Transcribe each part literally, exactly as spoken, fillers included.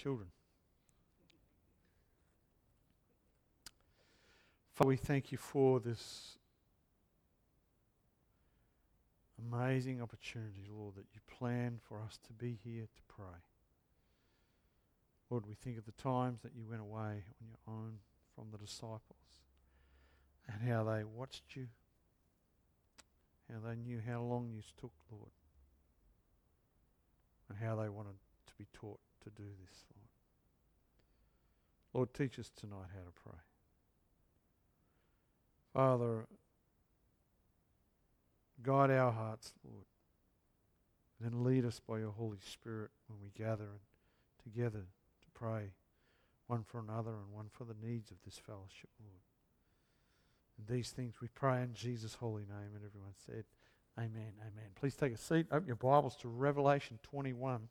children. Father, we thank you for this amazing opportunity, Lord, that you planned for us to be here to pray. Lord, we think of the times that you went away on your own from the disciples and how they watched you, how they knew how long you took, Lord, and how they wanted to be taught to do this, Lord. Lord, teach us tonight how to pray. Father, guide our hearts, Lord, and then lead us by your Holy Spirit when we gather and together to pray one for another and one for the needs of this fellowship, Lord. And these things we pray in Jesus' holy name, and everyone said, amen, amen. Please take a seat, open your Bibles to Revelation twenty-one.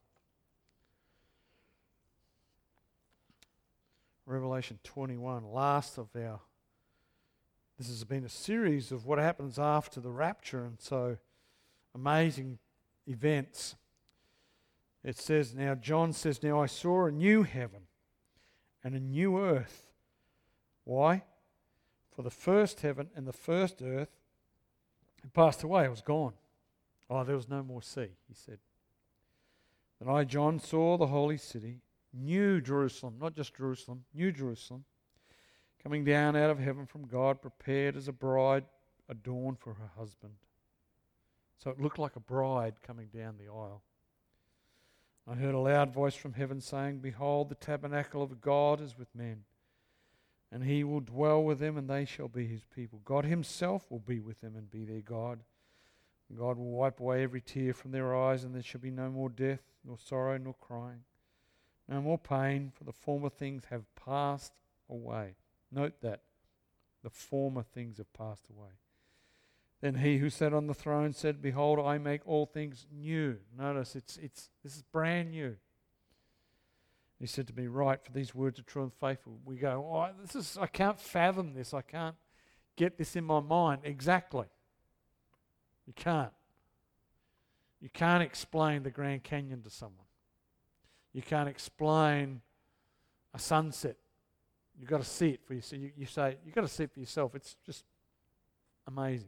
Revelation twenty-one, last of our, this has been a series of what happens after the rapture, and so amazing events. It says, now John says, now I saw a new heaven and a new earth. Why? For the first heaven and the first earth had passed away, it was gone. Oh, there was no more sea, he said. Then I, John, saw the holy city, New Jerusalem, not just Jerusalem, New Jerusalem, coming down out of heaven from God, prepared as a bride adorned for her husband. So it looked like a bride coming down the aisle. I heard a loud voice from heaven saying, behold, the tabernacle of God is with men, and he will dwell with them, and they shall be his people. God himself will be with them and be their God. And God will wipe away every tear from their eyes, and there shall be no more death, nor sorrow, nor crying, no more pain, for the former things have passed away. Note that. The former things have passed away. Then he who sat on the throne said, behold, I make all things new. Notice, it's it's this is brand new. He said to me, write, for these words are true and faithful. We go, oh, this is, I can't fathom this. I can't get this in my mind. Exactly. You can't. You can't explain the Grand Canyon to someone. You can't explain a sunset. You've got to see it for yourself. You, you say, you've got to see it for yourself. It's just amazing.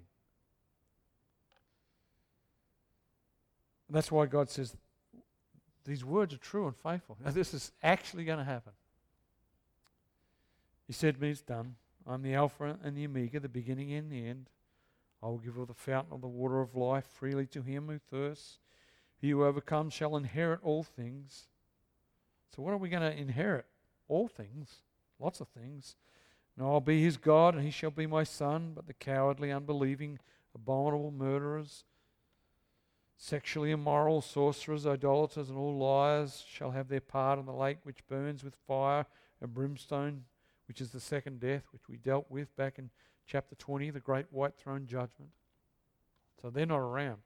And that's why God says, these words are true and faithful. Now, this is actually going to happen. He said to me, it's done. I'm the Alpha and the Omega, the beginning and the end. I will give of the fountain of the water of life freely to him who thirsts. He who overcomes shall inherit all things. So what are we going to inherit? All things. Lots of things. And I'll be his God, and he shall be my son. But the cowardly, unbelieving, abominable murderers, sexually immoral, sorcerers, idolaters, and all liars shall have their part in the lake which burns with fire and brimstone, which is the second death, which we dealt with back in chapter twenty, the great white throne judgment. So they're not around.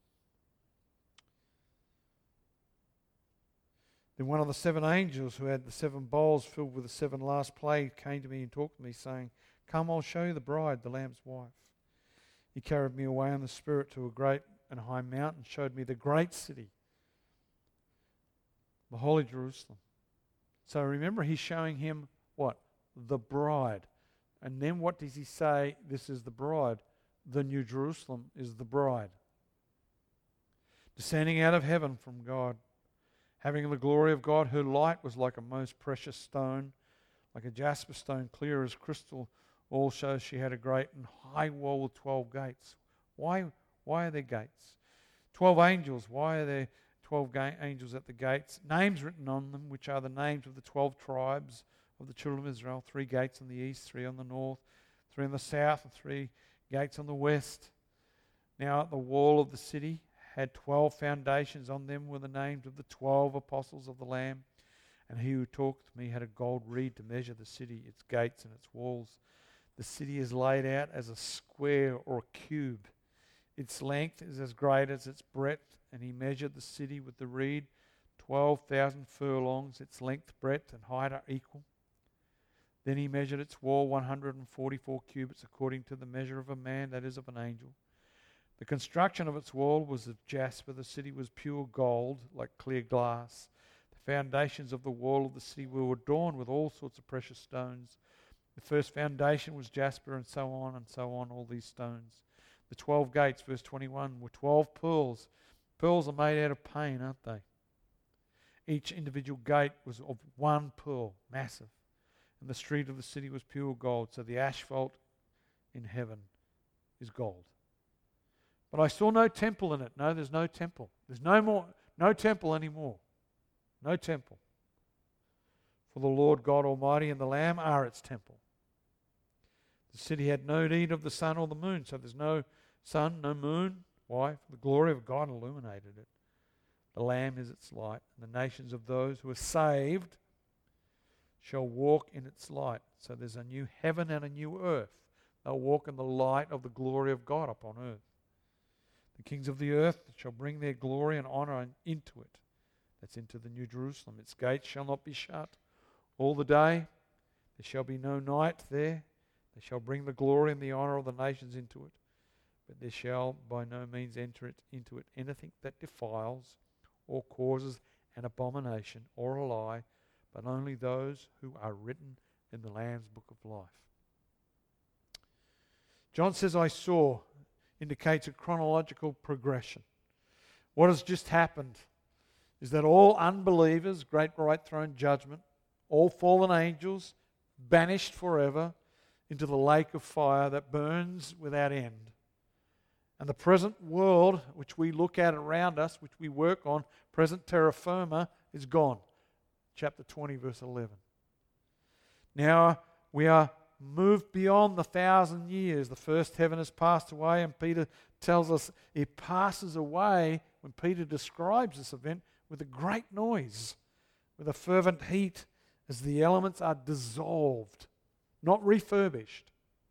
Then one of the seven angels who had the seven bowls filled with the seven last plagues came to me and talked to me, saying, come, I'll show you the bride, the Lamb's wife. He carried me away in the Spirit to a great and high mountain, showed me the great city, the holy Jerusalem. So remember, he's showing him what? The bride. And then what does he say? This is the bride. The New Jerusalem is the bride. Descending out of heaven from God, having the glory of God, her light was like a most precious stone, like a jasper stone, clear as crystal. Also she had a great and high wall with twelve gates. Why, why are there gates? Twelve angels. Why are there twelve ga- angels at the gates? Names written on them, which are the names of the twelve tribes of the children of Israel. Three gates on the east, three on the north, three on the south, and three gates on the west. Now at the wall of the city had twelve foundations. On them were the names of the twelve apostles of the Lamb. And he who talked to me had a gold reed to measure the city, its gates and its walls. The city is laid out as a square or a cube. Its length is as great as its breadth. And he measured the city with the reed, twelve thousand furlongs. Its length, breadth, and height are equal. Then he measured its wall one hundred forty-four cubits, according to the measure of a man, that is, of an angel. The construction of its wall was of jasper. The city was pure gold, like clear glass. The The foundations of the wall of the city were adorned with all sorts of precious stones. The first foundation was jasper, and so on and so on, all these stones. The twelve gates, verse twenty-one, were twelve pearls. Pearls are made out of pain, aren't they? Each individual gate was of one pearl, massive. And the street of the city was pure gold, so the asphalt in heaven is gold. But I saw no temple in it. No, there's no temple. There's no more, no temple anymore. No temple. For the Lord God Almighty and the Lamb are its temple. The city had no need of the sun or the moon, so there's no sun, no moon. Why? For the glory of God illuminated it. The Lamb is its light, and the nations of those who are saved shall walk in its light. So there's a new heaven and a new earth. They'll walk in the light of the glory of God upon earth. The kings of the earth shall bring their glory and honor into it. That's into the New Jerusalem. Its gates shall not be shut all the day. There shall be no night there. They shall bring the glory and the honor of the nations into it. But there shall by no means enter it, into it anything that defiles or causes an abomination or a lie, but only those who are written in the Lamb's book of life. John says, I saw, indicates a chronological progression. What has just happened is that all unbelievers, great white throne judgment, all fallen angels, banished forever into the lake of fire that burns without end. And the present world, which we look at around us, which we work on, present terra firma, is gone. Chapter twenty, verse eleven. Now we are moved beyond the thousand years. The first heaven has passed away, and Peter tells us it passes away when Peter describes this event with a great noise, with a fervent heat, as the elements are dissolved, not refurbished.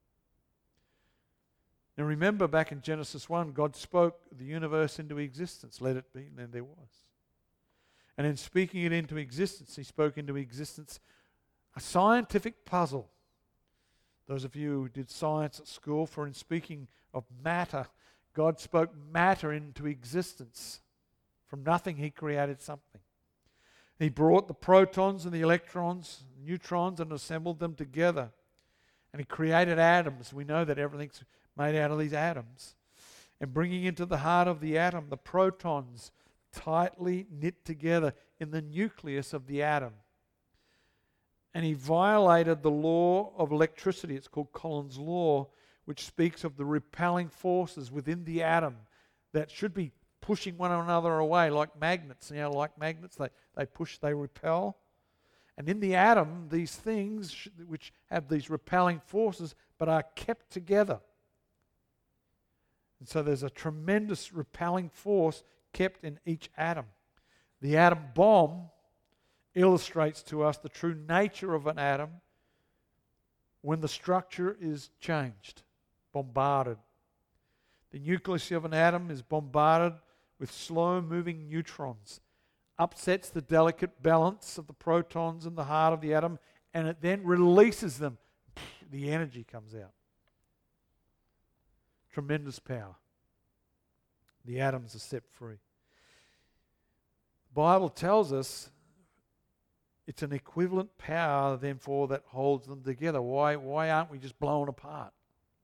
Now remember, back in Genesis one, God spoke the universe into existence. Let it be, and then there was. And in speaking it into existence, He spoke into existence a scientific puzzle. Those of you who did science at school, for in speaking of matter, God spoke matter into existence. From nothing He created something. He brought the protons and the electrons, neutrons, and assembled them together. And He created atoms. We know that everything's made out of these atoms. And bringing into the heart of the atom the protons tightly knit together in the nucleus of the atom. And He violated the law of electricity. It's called Coulomb's law, which speaks of the repelling forces within the atom that should be pushing one another away like magnets. You know, like magnets, they, they push, they repel. And in the atom, these things which have these repelling forces but are kept together. And so there's a tremendous repelling force kept in each atom. The atom bomb illustrates to us the true nature of an atom when the structure is changed, bombarded. The nucleus of an atom is bombarded with slow-moving neutrons, upsets the delicate balance of the protons in the heart of the atom, and it then releases them. The energy comes out. Tremendous power. The atoms are set free. The Bible tells us it's an equivalent power, therefore, that holds them together. Why, why aren't we just blown apart?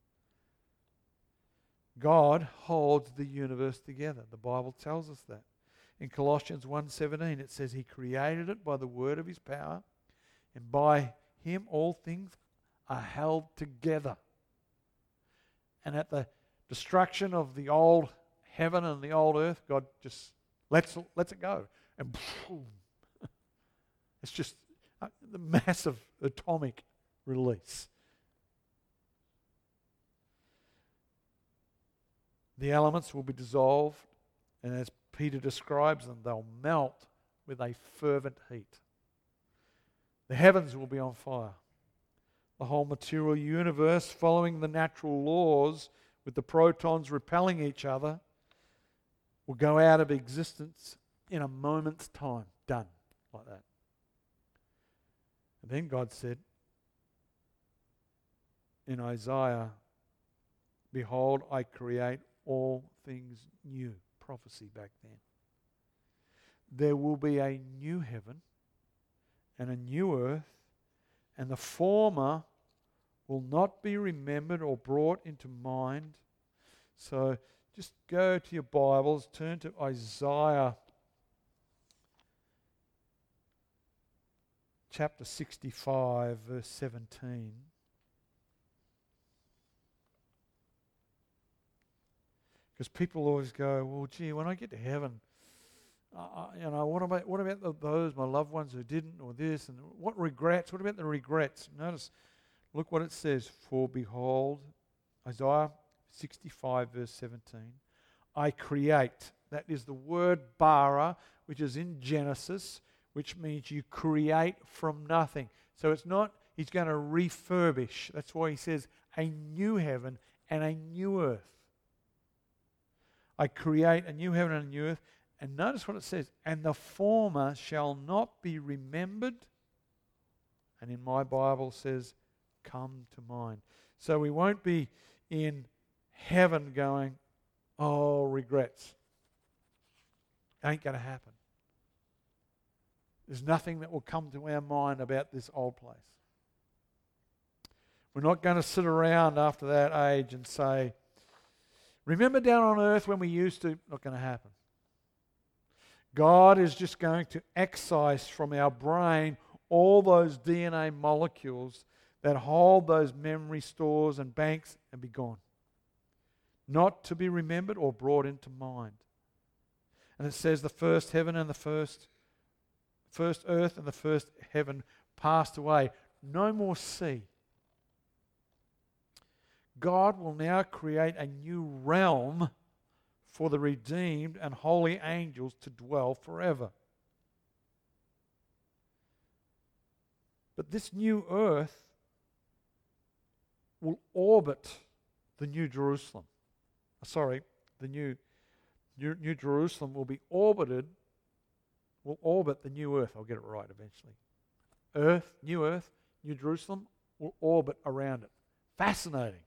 God holds the universe together. The Bible tells us that. In Colossians one seventeen, it says He created it by the word of His power, and by Him all things are held together. And at the destruction of the old heaven and the old earth, God just lets, lets it go. And boom, it's just the massive atomic release. The elements will be dissolved, and as Peter describes them, they'll melt with a fervent heat. The heavens will be on fire. The whole material universe, following the natural laws, with the protons repelling each other, will go out of existence in a moment's time. Done. Like that. And then God said in Isaiah, behold, I create all things new. Prophecy back then. There will be a new heaven and a new earth, and the former will not be remembered or brought into mind. So just go to your Bibles, turn to Isaiah chapter sixty-five, verse seventeen. Because people always go, well, gee, when I get to heaven, uh, you know, what about what about the, those, my loved ones who didn't, or this, and what regrets? What about the regrets? Notice, look what it says. For behold, Isaiah sixty-five, verse seventeen, I create. That is the word bara, which is in Genesis, which means you create from nothing. So it's not, he's going to refurbish. That's why he says a new heaven and a new earth. I create a new heaven and a new earth. And notice what it says. And the former shall not be remembered. And in my Bible says, come to mind. So we won't be in heaven going, oh, regrets. Ain't going to happen. There's nothing that will come to our mind about this old place. We're not going to sit around after that age and say, remember down on earth when we used to? Not going to happen. God is just going to excise from our brain all those D N A molecules that hold those memory stores and banks and be gone. Not to be remembered or brought into mind. And it says the first heaven and the first, first earth and the first heaven passed away. No more sea. God will now create a new realm for the redeemed and holy angels to dwell forever. But this new earth will orbit the New Jerusalem. Sorry, the new, new, new Jerusalem will be orbited, will orbit the new earth. I'll get it right eventually. Earth, new earth, New Jerusalem will orbit around it. Fascinating.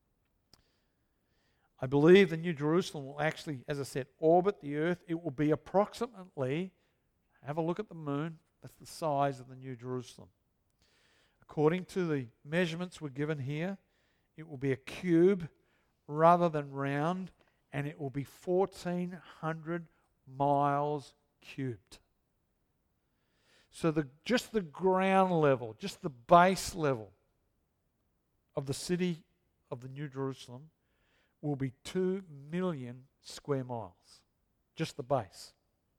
I believe the New Jerusalem will actually, as I said, orbit the earth. It will be approximately, have a look at the moon, that's the size of the New Jerusalem. According to the measurements we're given here, it will be a cube rather than round, and it will be fourteen hundred miles cubed. So the just the ground level, just the base level of the city of the New Jerusalem will be two million square miles. Just the base.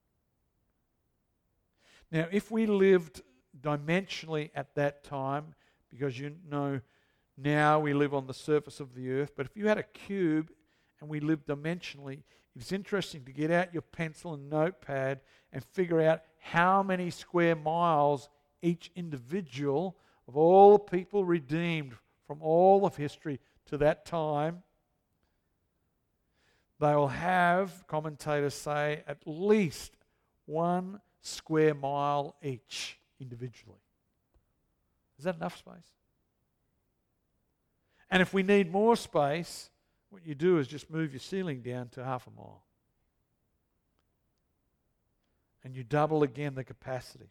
Now, if we lived dimensionally at that time, because you know now we live on the surface of the earth, but if you had a cube and we lived dimensionally, it's interesting to get out your pencil and notepad and figure out how many square miles each individual of all the people redeemed from all of history to that time, they will have, commentators say, at least one square mile each individually. Is that enough space? And if we need more space, what you do is just move your ceiling down to half a mile. And you double again the capacity.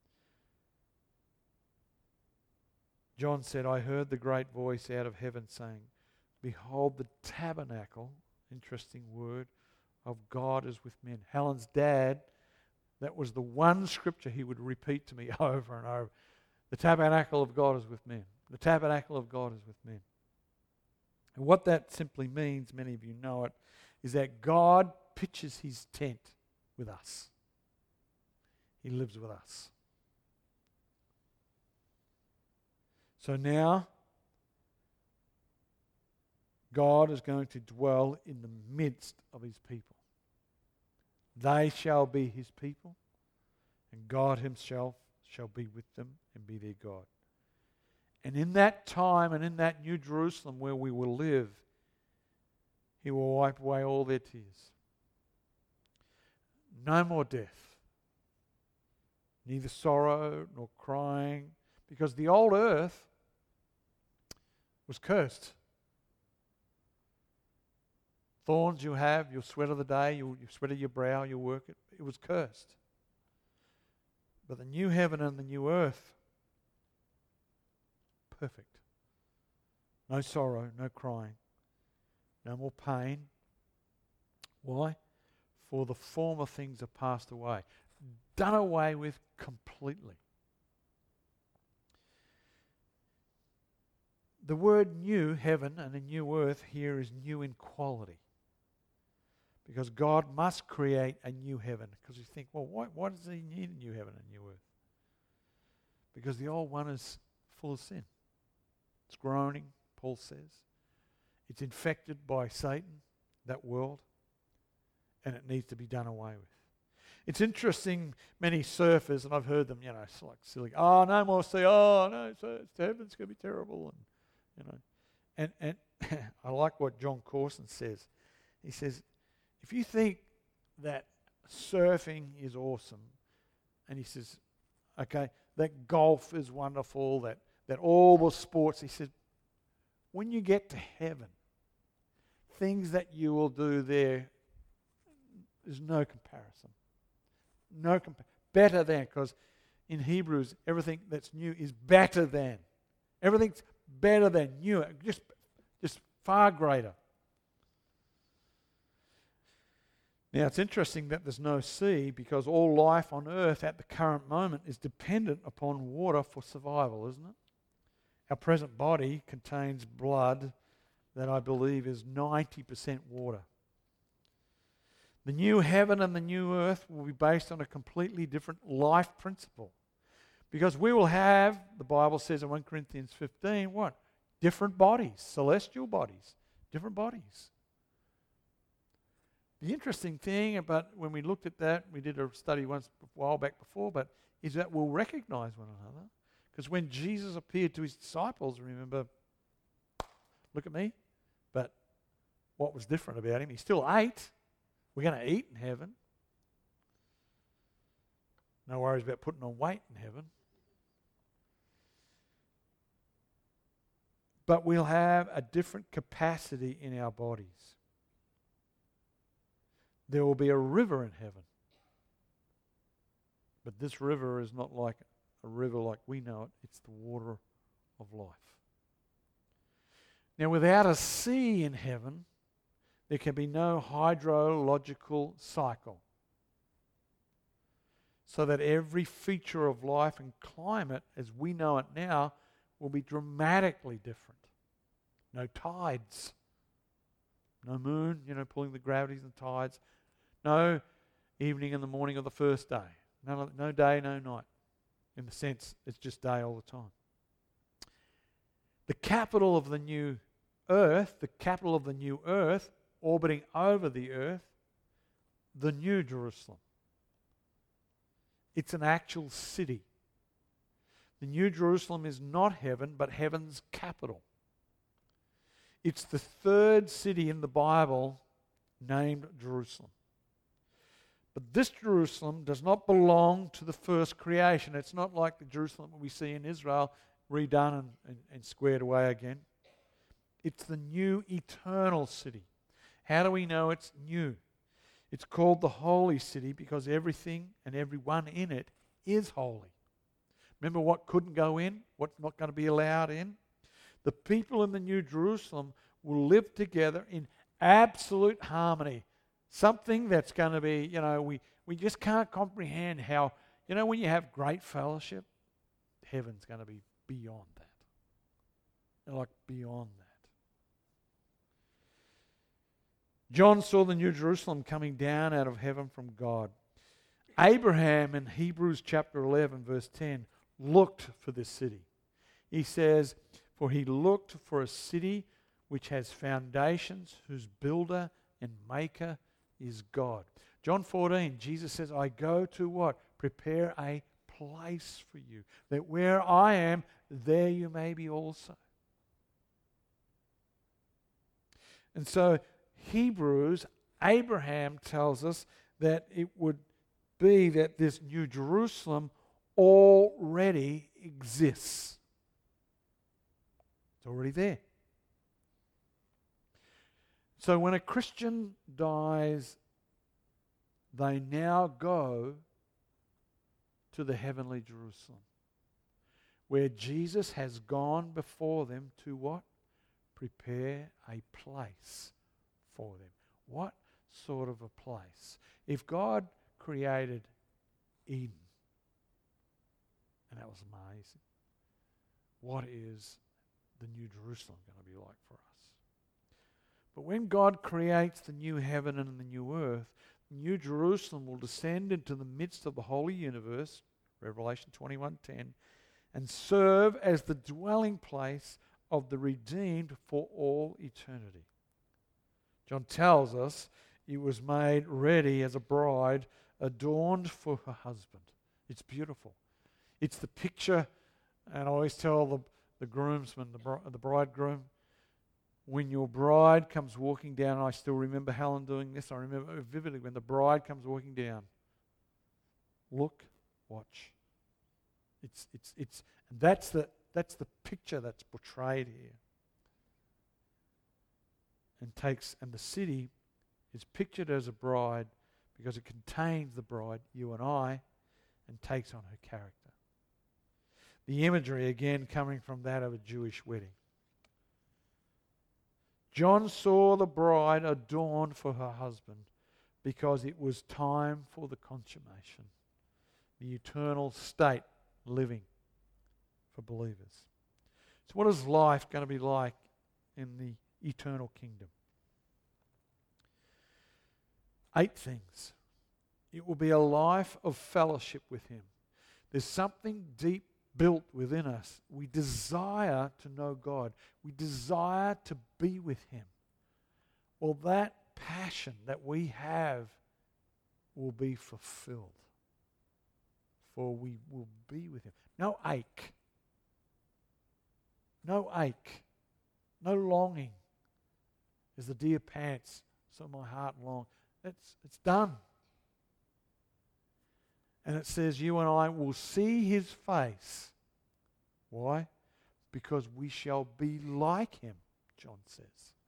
John said, I heard the great voice out of heaven saying, behold, the tabernacle, interesting word, of God is with men. Helen's dad, that was the one scripture he would repeat to me over and over. The tabernacle of God is with men. The tabernacle of God is with men. And what that simply means, many of you know it, is that God pitches his tent with us. He lives with us. So now, God is going to dwell in the midst of his people. They shall be his people, and God himself shall be with them and be their God. And in that time and in that New Jerusalem where we will live, he will wipe away all their tears. No more death. Neither sorrow nor crying, because the old earth was cursed. Thorns you have, your sweat of the day, your, your sweat of your brow, your work, it, it was cursed. But the new heaven and the new earth, perfect. No sorrow, no crying, no more pain. Why? For the former things have passed away. Done away with completely. The word new heaven and a new earth here is new in quality. Because God must create a new heaven. Because you think, well, why, why does he need a new heaven and a new earth? Because the old one is full of sin. It's groaning, Paul says. It's infected by Satan, that world. And it needs to be done away with. It's interesting, many surfers, and I've heard them, you know, it's like silly, oh, no more sea, oh, no, so heaven's going to be terrible. And, you know, and, and I like what John Corson says. He says, if you think that surfing is awesome, and he says, okay, that golf is wonderful, that, that all the sports, he said, when you get to heaven, things that you will do there, there's no comparison. No compa- better than, because in Hebrews, everything that's new is better than. Everything's better than, new, just, just far greater. Now, it's interesting that there's no sea because all life on earth at the current moment is dependent upon water for survival, isn't it? Our present body contains blood that I believe is ninety percent water. The new heaven and the new earth will be based on a completely different life principle. Because we will have, the Bible says in First Corinthians fifteen, what? Different bodies, celestial bodies, different bodies. The interesting thing about when we looked at that, we did a study once a while back before, but is that we'll recognize one another. Because when Jesus appeared to his disciples, remember, look at me, but what was different about him? He still ate. We're going to eat in heaven. No worries about putting on weight in heaven. But we'll have a different capacity in our bodies. There will be a river in heaven. But this river is not like a river like we know it. It's the water of life. Now, without a sea in heaven, there can be no hydrological cycle. So that every feature of life and climate, as we know it now, will be dramatically different. No tides. No moon, you know, pulling the gravities and tides. No evening and the morning of the first day. No, no day, no night. In the sense, it's just day all the time. The capital of the new earth, the capital of the new earth, orbiting over the earth, the New Jerusalem. It's an actual city. The New Jerusalem is not heaven, but heaven's capital. It's the third city in the Bible named Jerusalem. But this Jerusalem does not belong to the first creation. It's not like the Jerusalem we see in Israel, redone and, and, and squared away again. It's the new eternal city. How do we know it's new? It's called the Holy City because everything and everyone in it is holy. Remember what couldn't go in? What's not going to be allowed in? The people in the New Jerusalem will live together in absolute harmony. Something that's going to be, you know, we, we just can't comprehend how, you know, when you have great fellowship, heaven's going to be beyond that. Like beyond that. John saw the New Jerusalem coming down out of heaven from God. Abraham in Hebrews chapter eleven verse ten looked for this city. He says, for he looked for a city which has foundations, whose builder and maker is God. John fourteen, Jesus says, I go to what? Prepare a place for you, that where I am, there you may be also. And so Hebrews, Abraham tells us that it would be that this New Jerusalem already exists. It's already there. So when a Christian dies, they now go to the heavenly Jerusalem, where Jesus has gone before them to what? Prepare a place for them. What sort of a place? If God created Eden, and that was amazing, what is the New Jerusalem going to be like for us? But when God creates the new heaven and the new earth, the New Jerusalem will descend into the midst of the holy universe, Revelation twenty-one ten, and serve as the dwelling place of the redeemed for all eternity. John tells us it was made ready as a bride adorned for her husband. It's beautiful. It's the picture, and I always tell the, the groomsmen, the, bri- the bridegroom, when your bride comes walking down, and I still remember Helen doing this, I remember vividly when the bride comes walking down, look, watch. It's it's it's and that's the that's the picture that's portrayed here. And takes and the city is pictured as a bride because it contains the bride, you and I, and takes on her character. The imagery again coming from that of a Jewish wedding. John saw the bride adorned for her husband because it was time for the consummation, the eternal state living for believers. So what is life going to be like in the eternal kingdom? Eight things. It will be a life of fellowship with Him. There's something deep built within us. We desire to know God. We desire to be with Him. Well, that passion that we have will be fulfilled. For we will be with Him. No ache. No ache. No longing. As the deer pants, so my heart long. It's, it's done. And it says you and I will see His face. Why? Because we shall be like Him, John says.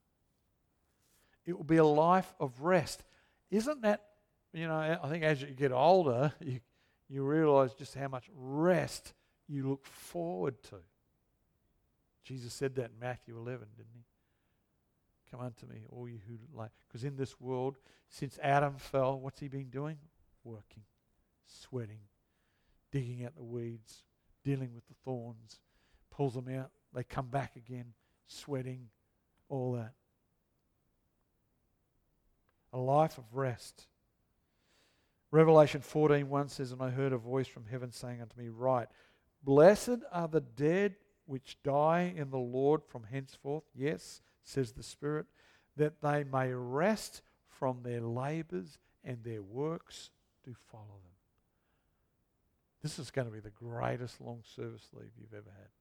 It will be a life of rest. Isn't that, you know, I think as you get older, you, you realize just how much rest you look forward to. Jesus said that in Matthew eleven, didn't He? Come unto me, all you who like. Because in this world, since Adam fell, what's he been doing? Working, sweating, digging out the weeds, dealing with the thorns, pulls them out, they come back again, sweating, all that. A life of rest. Revelation fourteen one says, and I heard a voice from heaven saying unto me, write, blessed are the dead which die in the Lord from henceforth, yes, says the Spirit, that they may rest from their labours and their works do follow them. This is going to be the greatest long service leave you've ever had.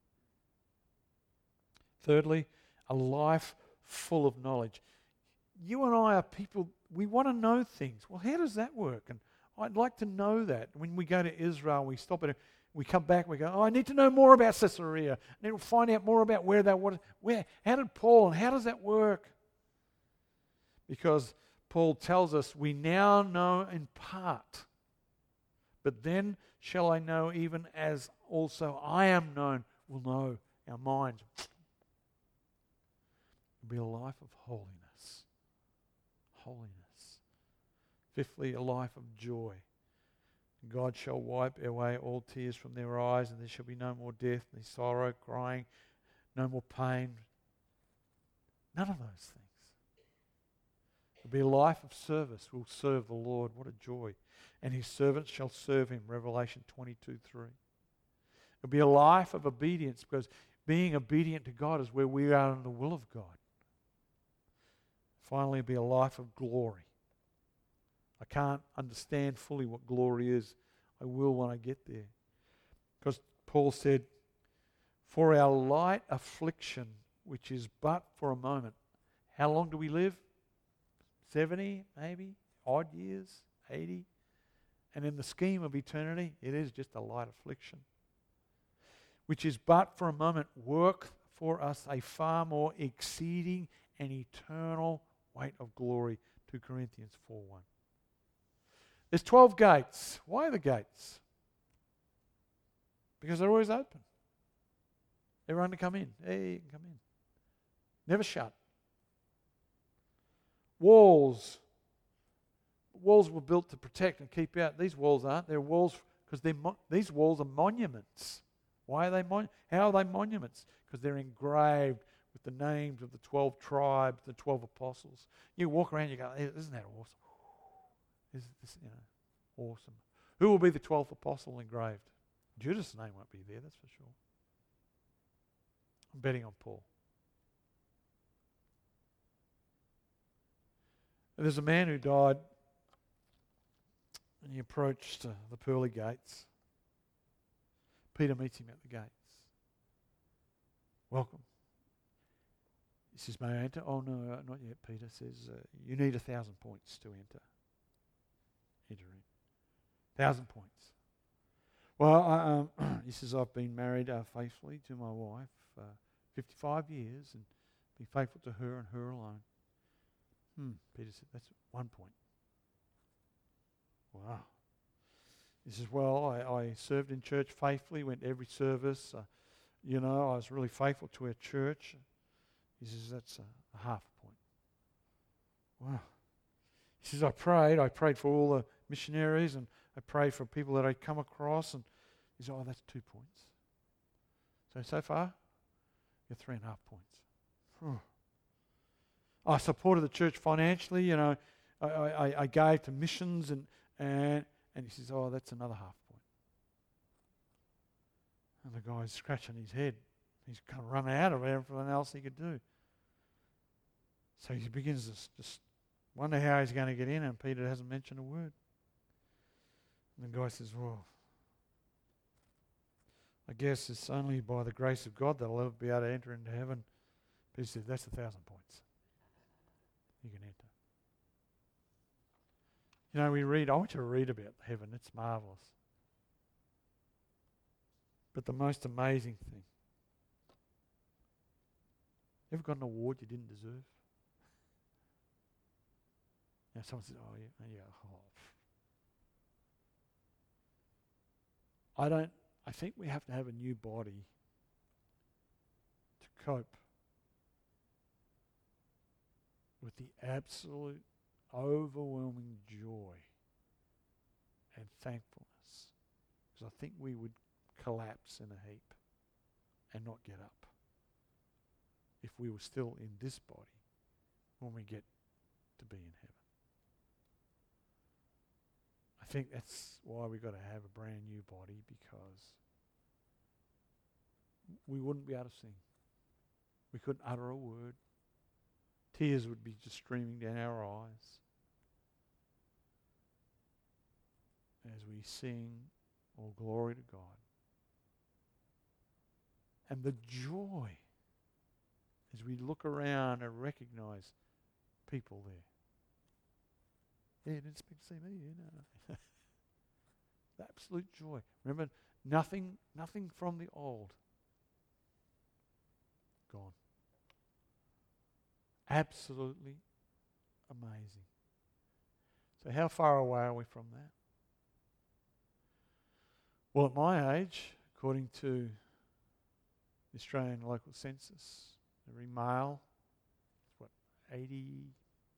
Thirdly, a life full of knowledge. You and I are people, we want to know things. Well, how does that work? And I'd like to know that. When we go to Israel, we stop at, we come back, we go, oh, I need to know more about Caesarea. I need to find out more about where that was. Where, how did Paul, and how does that work? Because Paul tells us, we now know in part, but then shall I know even as also I am known. We'll know our minds. It'll be a life of holiness. Holiness. Fifthly, a life of joy. God shall wipe away all tears from their eyes, and there shall be no more death, no sorrow, crying, no more pain. None of those things. It'll be a life of service. We'll serve the Lord. What a joy. And His servants shall serve Him, Revelation twenty-two three. It'll be a life of obedience, because being obedient to God is where we are in the will of God. Finally, it'll be a life of glory. I can't understand fully what glory is. I will when I get there. Because Paul said, for our light affliction, which is but for a moment. How long do we live? seventy, maybe? Odd years? eighty? And in the scheme of eternity, it is just a light affliction. Which is but for a moment, work for us a far more exceeding and eternal weight of glory. Second Corinthians four one. There's twelve gates. Why the gates? because they're always open. Everyone to come in. Hey, you can come in. Never shut. Walls. Walls were built to protect and keep out. These walls aren't. They're walls because they're mo- these walls are monuments. Why are they mon- How are they monuments? Because they're engraved with the names of the twelve tribes, the twelve apostles. You walk around, you go, hey, isn't that awesome? Isn't this, you know, awesome? Who will be the twelfth apostle engraved? Judas' name won't be there, that's for sure. I'm betting on Paul. And there's a man who died, and he approached uh, the pearly gates. Peter meets him at the gates. Welcome. He says, may I enter? Oh, no, uh, not yet. Peter says, uh, you need a thousand points to enter. Enter in. Thousand points. Well, I, um, he says, I've been married uh, faithfully to my wife uh, fifty-five years and been faithful to her and her alone. Hmm, Peter said, that's one point. Wow. He says, well, I, I served in church faithfully, went to every service. Uh, you know, I was really faithful to our church. He says, that's a, a half a point. Wow. He says, I prayed. I prayed for all the missionaries and I prayed for people that I'd come across. And he says, oh, that's two points. So, so far, you're three and a half points. Whew. I supported the church financially. You know, I, I, I gave to missions and, and, and he says, oh, that's another half point. And the guy's scratching his head. He's kind of run out of everything else he could do. So he begins to just wonder how he's going to get in, and Peter hasn't mentioned a word. And the guy says, well, I guess it's only by the grace of God that I'll ever be able to enter into heaven. Peter says, that's a thousand points. You can enter. You know, we read, I want you to read about heaven. It's marvellous. But the most amazing thing, ever got an award you didn't deserve? Now someone says, oh, yeah, yeah, oh. I don't, I think we have to have a new body to cope with the absolute overwhelming joy and thankfulness. Because I think we would collapse in a heap and not get up if we were still in this body when we get to be in heaven. I think that's why we've got to have a brand new body, because we wouldn't be able to sing. We couldn't utter a word. Tears would be just streaming down our eyes as we sing, all glory to God. And the joy as we look around and recognize people there. Yeah, you didn't expect to see me, you know. The absolute joy. Remember, nothing, nothing from the old. Gone. Absolutely amazing. So how far away are we from that? Well, at my age, according to the Australian local census, every male is what, eighty-two?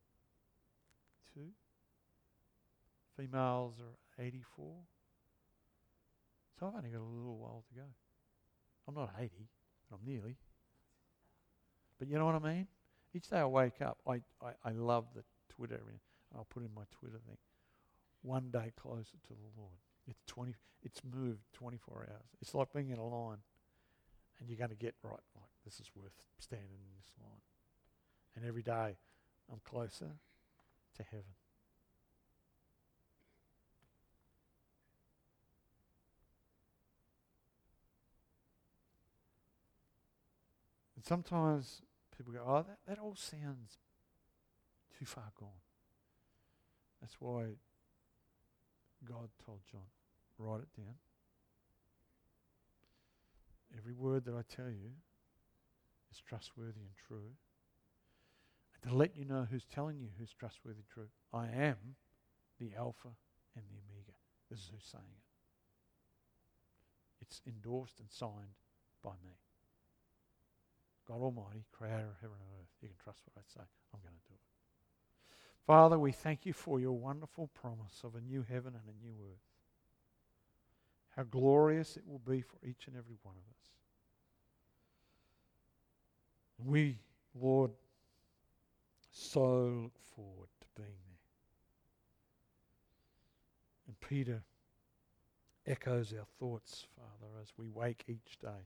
Females are eighty-four. So I've only got a little while to go. I'm not eighty, but I'm nearly. But you know what I mean? Each day I wake up, I, I, I love the Twitter. I'll put in my Twitter thing. One day closer to the Lord. It's twenty. It's moved twenty-four hours. It's like being in a line, and you're going to get right. Like, this is worth standing in this line. And every day, I'm closer to heaven. And sometimes people go, oh, that, that all sounds too far gone. That's why God told John, write it down. Every word that I tell you is trustworthy and true. And to let you know who's telling you who's trustworthy and true. I am the Alpha and the Omega. This is who's saying It's endorsed and signed by me. God Almighty, creator of heaven and earth. You can trust what I say. I'm going to do it. Father, we thank you for your wonderful promise of a new heaven and a new earth. How glorious it will be for each and every one of us. We, Lord, so look forward to being there. And Peter echoes our thoughts, Father, as we wake each day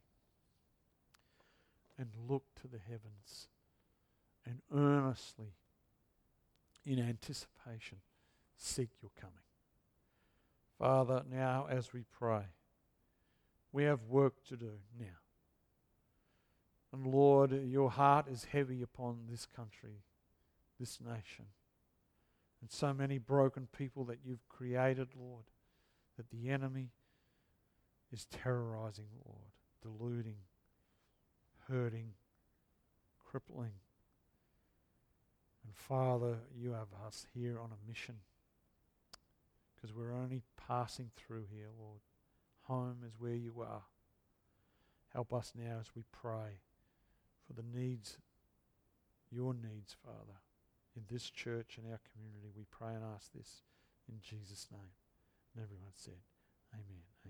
and look to the heavens and earnestly, in anticipation, seek your coming. Father, now as we pray, we have work to do now. And Lord, your heart is heavy upon this country, this nation, and so many broken people that you've created, Lord, that the enemy is terrorizing, Lord, deluding, hurting, crippling. And Father, you have us here on a mission because we're only passing through here, Lord. Home is where you are. Help us now as we pray for the needs, your needs, Father, in this church and our community. We pray and ask this in Jesus' name. And everyone said, amen.